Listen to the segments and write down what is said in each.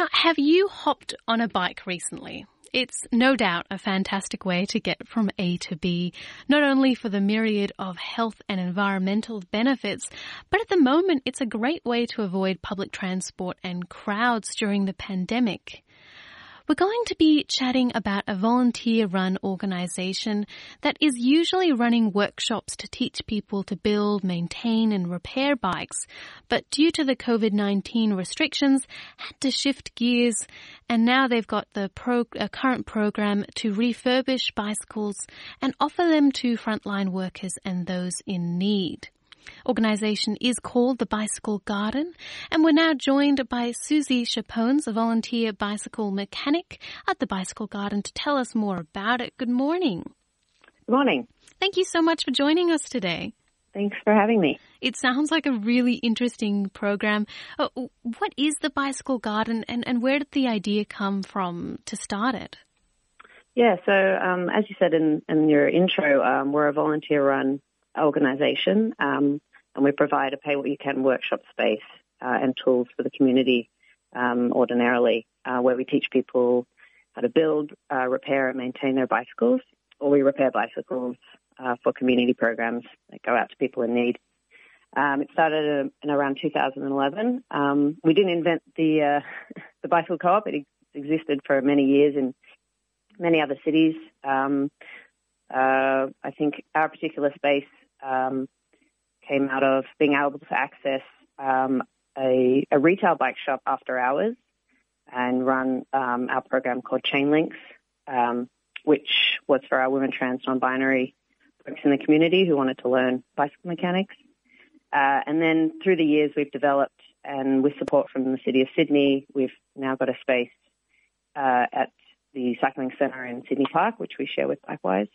Now, have you hopped on a bike recently? It's no doubt a fantastic way to get from A to B, not only for the myriad of health and environmental benefits, but at the moment it's a great way to avoid public transport and crowds during the pandemic. We're going to be chatting about a volunteer-run organisation that is usually running workshops to teach people to build, maintain and repair bikes, but due to the COVID-19 restrictions, had to shift gears, and now they've got the current program to refurbish bicycles and offer them to frontline workers and those in need. Organisation is called the Bicycle Garden, and we're now joined by Susie Chapones, a volunteer bicycle mechanic at the Bicycle Garden, to tell us more about it. Good morning. Good morning. Thank you so much for joining us today. Thanks for having me. It sounds like a really interesting program. What is the Bicycle Garden, and where did the idea come from to start it? Yeah, so as you said in your intro, we're a volunteer-run organisation, and we provide a pay-what-you-can workshop space and tools for the community ordinarily, where we teach people how to build, repair and maintain their bicycles, or we repair bicycles for community programs that go out to people in need. It started in around 2011. We didn't invent the bicycle co-op. It existed for many years in many other cities. I think our particular space came out of being able to access a retail bike shop after hours and run our program called Chain Links, which was for our women, trans, non-binary folks in the community who wanted to learn bicycle mechanics. And then through the years we've developed, and with support from the City of Sydney, we've now got a space at the Cycling Centre in Sydney Park, which we share with Bikewise.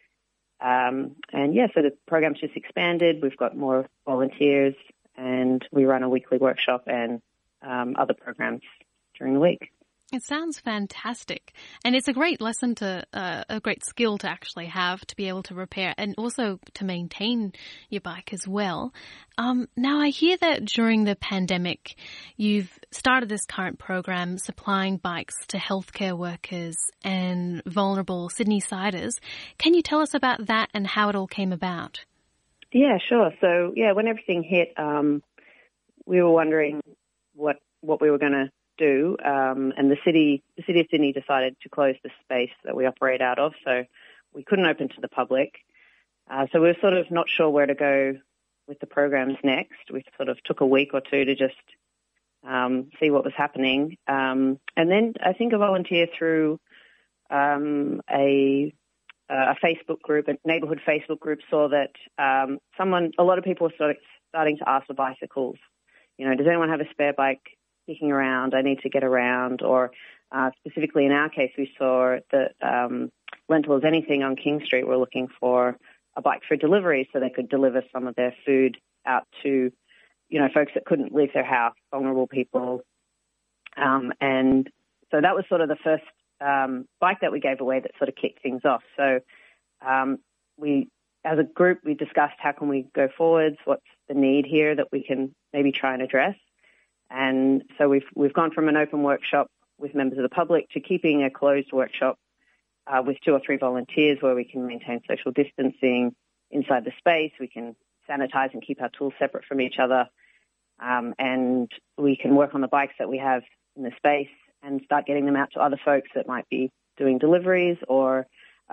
So the program's just expanded. We've got more volunteers, and we run a weekly workshop and other programs during the week. It sounds fantastic. And it's a great lesson a great skill to actually have, to be able to repair and also to maintain your bike as well. Now, I hear that during the pandemic, you've started this current program supplying bikes to healthcare workers and vulnerable Sydney-siders. Can you tell us about that and how it all came about? Yeah, sure. So, when everything hit, we were wondering what we were going to do, and the city of Sydney decided to close the space that we operate out of, so we couldn't open to the public. So we were sort of not sure where to go with the programs next. We sort of took a week or two to just see what was happening, and then I think a volunteer through a Facebook group, a neighbourhood Facebook group, saw that a lot of people were starting to ask for bicycles. Does anyone have a spare bike kicking around? I need to get around. Or specifically in our case, we saw that Lentils Anything on King Street were looking for a bike for delivery so they could deliver some of their food out to, folks that couldn't leave their house, vulnerable people. And so that was sort of the first bike that we gave away that sort of kicked things off. So we, as a group, we discussed how can we go forwards, what's the need here that we can maybe try and address. And so we've gone from an open workshop with members of the public to keeping a closed workshop with 2 or 3 volunteers where we can maintain social distancing inside the space. We can sanitize and keep our tools separate from each other. And we can work on the bikes that we have in the space and start getting them out to other folks that might be doing deliveries or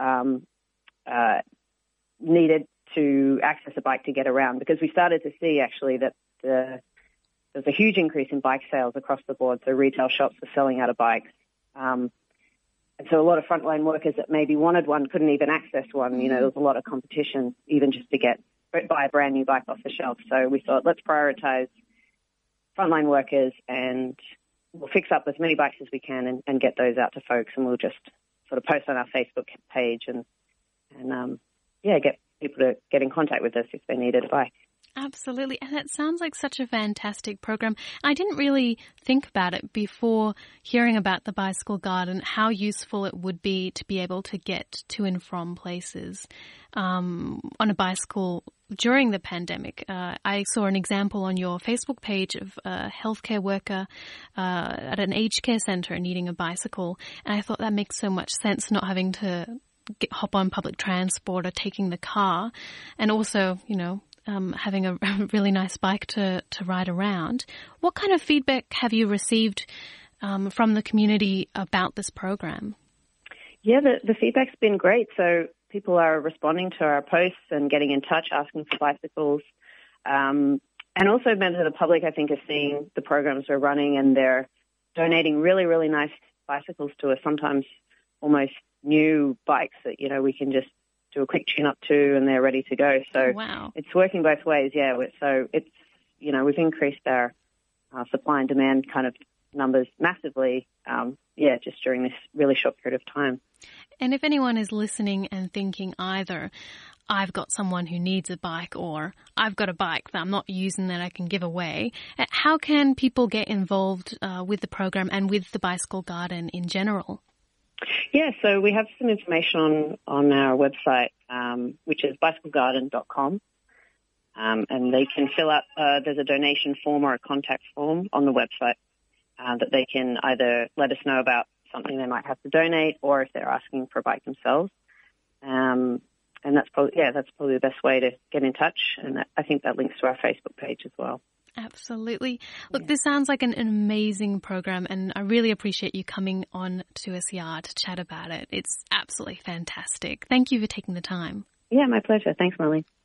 needed to access a bike to get around. Because we started to see actually that there's a huge increase in bike sales across the board. So retail shops are selling out of bikes. And so a lot of frontline workers that maybe wanted one couldn't even access one. There was a lot of competition even just to buy a brand new bike off the shelf. So we thought, let's prioritize frontline workers and we'll fix up as many bikes as we can and get those out to folks. And we'll just sort of post on our Facebook page and get people to get in contact with us if they needed a bike. Absolutely. And that sounds like such a fantastic program. I didn't really think about it before hearing about the Bicycle Garden, how useful it would be to be able to get to and from places. on a bicycle during the pandemic. I saw an example on your Facebook page of a healthcare worker at an aged care centre needing a bicycle, and I thought that makes so much sense, not having to hop on public transport or taking the car, and also, having a really nice bike to ride around. What kind of feedback have you received from the community about this program? Yeah, the feedback's been great. So people are responding to our posts and getting in touch, asking for bicycles. And also members of the public, I think, are seeing the programs we're running, and they're donating really, really nice bicycles to us, sometimes almost new bikes that, we can just do a quick tune-up to and they're ready to go. So wow. It's working both ways, yeah. So it's, we've increased our supply and demand kind of numbers massively, just during this really short period of time. And if anyone is listening and thinking either I've got someone who needs a bike or I've got a bike that I'm not using that I can give away, how can people get involved with the program and with the Bicycle Garden in general? Yeah, so we have some information on our website, which is bicyclegarden.com, and they can fill out, there's a donation form or a contact form on the website that they can either let us know about something they might have to donate or if they're asking for a bike themselves. And that's probably the best way to get in touch, and I think that links to our Facebook page as well. Absolutely. Look, This sounds like an amazing program, and I really appreciate you coming on to 2SER to chat about it. It's absolutely fantastic. Thank you for taking the time. Yeah, my pleasure. Thanks, Molly.